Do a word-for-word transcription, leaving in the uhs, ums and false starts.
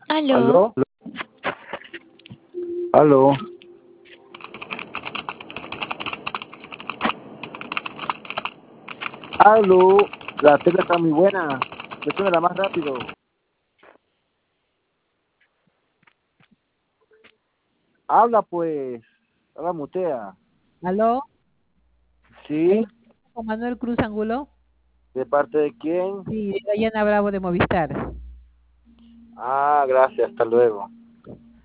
¿Aló? ¿Aló? ¿Aló? ¿Aló? La tecla está muy buena. Presiónala más rápido. Habla pues. Habla mutea. ¿Aló? Ahí ¿Sí? con Manuel Cruz Angulo. ¿De parte de quién? Sí, de Dayana Bravo de Movistar. Ah, gracias. Hasta luego.